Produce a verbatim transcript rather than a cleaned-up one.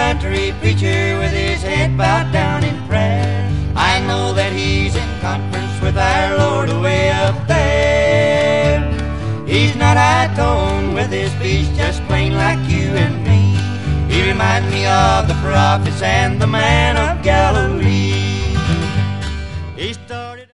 country preacher with his head bowed down in prayer. I know that he's in conference with our Lord way up there. He's not high-toned with his speech, just plain like you and me. He reminds me of the prophets and the man of Galilee.